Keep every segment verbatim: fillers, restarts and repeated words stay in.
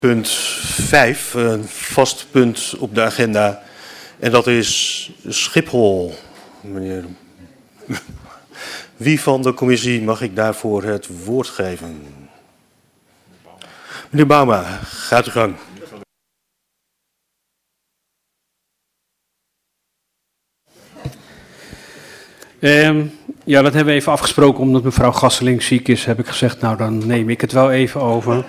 Punt vijf, een vast punt op de agenda. En dat is Schiphol. Meneer, wie van de commissie mag ik daarvoor het woord geven? Meneer Bauma, gaat uw gang. Um, ja, dat hebben we even afgesproken omdat mevrouw Gasseling ziek is. Heb ik gezegd, nou dan neem ik het wel even over.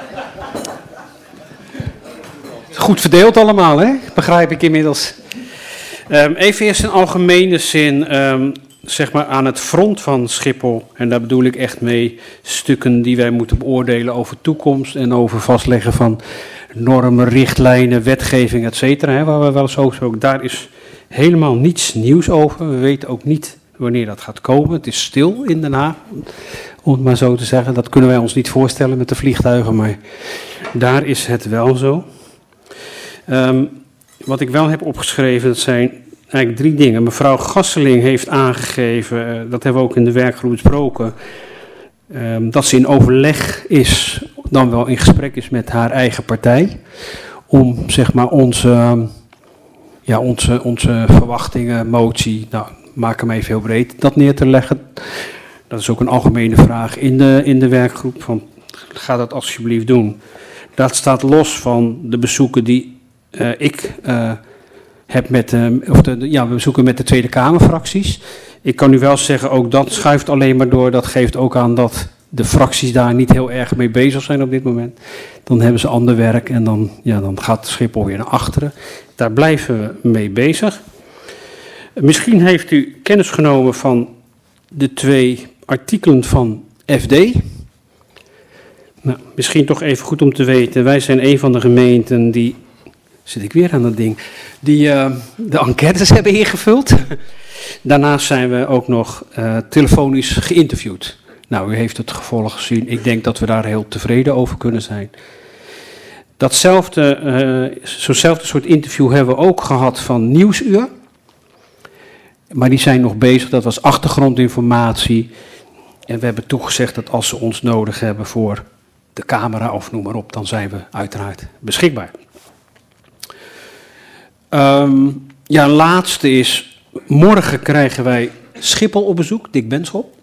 Goed verdeeld allemaal, hè? Begrijp ik inmiddels. Um, even eerst in algemene zin, um, zeg maar aan het front van Schiphol. En daar bedoel ik echt mee stukken die wij moeten beoordelen over toekomst en over vastleggen van normen, richtlijnen, wetgeving, et cetera. Hè, waar we wel eens over ook. Daar is helemaal niets nieuws over. We weten ook niet wanneer dat gaat komen. Het is stil in Den Haag, om het maar zo te zeggen. Dat kunnen wij ons niet voorstellen met de vliegtuigen, maar daar is het wel zo. Um, wat ik wel heb opgeschreven, dat zijn eigenlijk drie dingen. Mevrouw Gasseling heeft aangegeven, uh, dat hebben we ook in de werkgroep besproken, um, dat ze in overleg is, dan wel in gesprek is met haar eigen partij, om zeg maar onze, um, ja, onze, onze verwachtingen, motie, nou, maak hem even heel breed, dat neer te leggen. Dat is ook een algemene vraag in de, in de werkgroep, van ga dat alsjeblieft doen. Dat staat los van de bezoeken die Uh, ik uh, heb met, uh, of de, ja, we bezoeken met de Tweede Kamerfracties. Ik kan u wel zeggen, ook dat schuift alleen maar door. Dat geeft ook aan dat de fracties daar niet heel erg mee bezig zijn op dit moment. Dan hebben ze ander werk en dan, ja, dan gaat Schiphol weer naar achteren. Daar blijven we mee bezig. Misschien heeft u kennis genomen van de twee artikelen van F D. Nou, misschien toch even goed om te weten. Wij zijn een van de gemeenten die... Zit ik weer aan dat ding. Die uh, de enquêtes hebben ingevuld. Daarnaast zijn we ook nog uh, telefonisch geïnterviewd. Nou, u heeft het gevolg gezien. Ik denk dat we daar heel tevreden over kunnen zijn. Datzelfde, uh, zo'nzelfde soort interview hebben we ook gehad van Nieuwsuur. Maar die zijn nog bezig. Dat was achtergrondinformatie. En we hebben toegezegd dat als ze ons nodig hebben voor de camera of noem maar op, dan zijn we uiteraard beschikbaar. Um, ja, laatste is, morgen krijgen wij Schiphol op bezoek, Dick Benschop.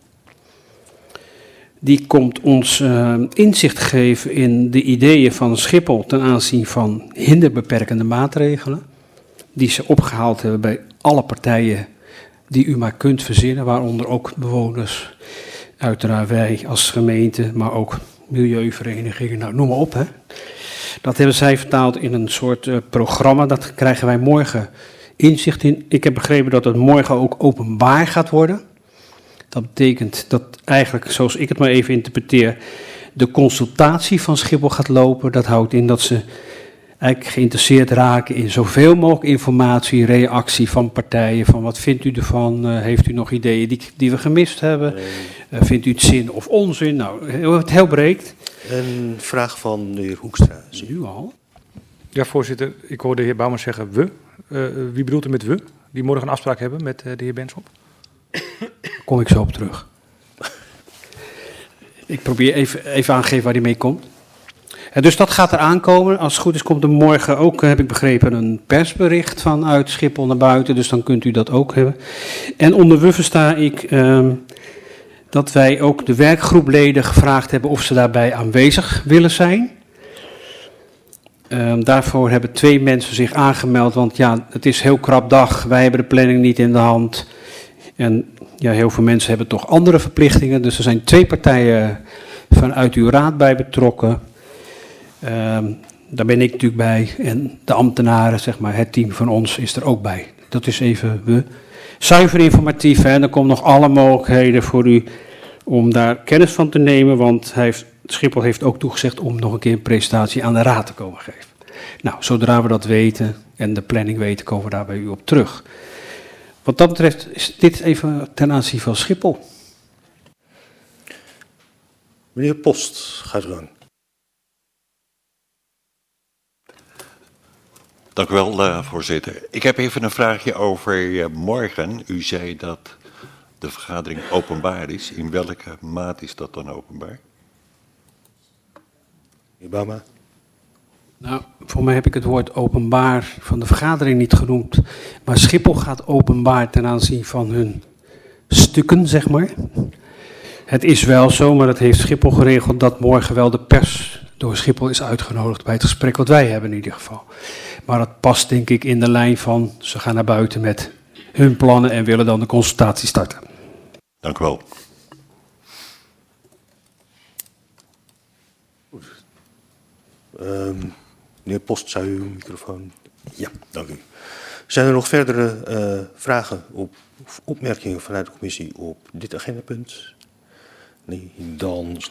Die komt ons uh, inzicht geven in de ideeën van Schiphol ten aanzien van hinderbeperkende maatregelen. Die ze opgehaald hebben bij alle partijen die u maar kunt verzinnen, waaronder ook bewoners, uiteraard wij als gemeente, maar ook milieuverenigingen, nou noem maar op, hè. Dat hebben zij vertaald in een soort uh, programma, dat krijgen wij morgen inzicht in. Ik heb begrepen dat het morgen ook openbaar gaat worden. Dat betekent dat eigenlijk, zoals ik het maar even interpreteer, de consultatie van Schiphol gaat lopen. Dat houdt in dat ze eigenlijk geïnteresseerd raken in zoveel mogelijk informatie, reactie van partijen. Van wat vindt u ervan? Uh, heeft u nog ideeën die, die we gemist hebben? Uh, vindt u het zin of onzin? Nou, heel, heel breed. Een vraag van de heer Hoekstra. Nu al? Ja, voorzitter. Ik hoorde de heer Bouwman zeggen we. Uh, wie bedoelt u met we? Die morgen een afspraak hebben met uh, de heer Benschop? Daar kom ik zo op terug. Ik probeer even, even aangegeven waar die mee komt. Uh, dus dat gaat er aankomen. Als het goed is komt er morgen ook, heb ik begrepen, een persbericht vanuit Schiphol naar buiten. Dus dan kunt u dat ook hebben. En onder we versta ik... Uh, dat wij ook de werkgroepleden gevraagd hebben of ze daarbij aanwezig willen zijn. Um, daarvoor hebben twee mensen zich aangemeld, want ja, het is heel krap dag. Wij hebben de planning niet in de hand. En ja, heel veel mensen hebben toch andere verplichtingen. Dus er zijn twee partijen vanuit uw raad bij betrokken. Um, daar ben ik natuurlijk bij. En de ambtenaren, zeg maar, het team van ons is er ook bij. Dat is even we. Zuiver informatief, hè. Er komen nog alle mogelijkheden voor u om daar kennis van te nemen, want hij heeft, Schiphol heeft ook toegezegd om nog een keer een presentatie aan de raad te komen geven. Nou, zodra we dat weten en de planning weten, komen we daar bij u op terug. Wat dat betreft is dit even ten aanzien van Schiphol. Meneer Post, gaat u gang. Dank u wel, uh, voorzitter. Ik heb even een vraagje over uh, morgen. U zei dat de vergadering openbaar is. In welke mate is dat dan openbaar? Meneer Bauma. Nou, voor mij heb ik het woord openbaar van de vergadering niet genoemd. Maar Schiphol gaat openbaar ten aanzien van hun stukken, zeg maar. Het is wel zo, maar dat heeft Schiphol geregeld, dat morgen wel de pers door Schiphol is uitgenodigd bij het gesprek wat wij hebben in ieder geval. Maar dat past denk ik in de lijn van, ze gaan naar buiten met hun plannen en willen dan de consultatie starten. Dank u wel. Um, meneer Post, zou u uw microfoon... Ja, dank u. Zijn er nog verdere uh, vragen op, of opmerkingen vanuit de commissie op dit agendapunt? Nee, dan...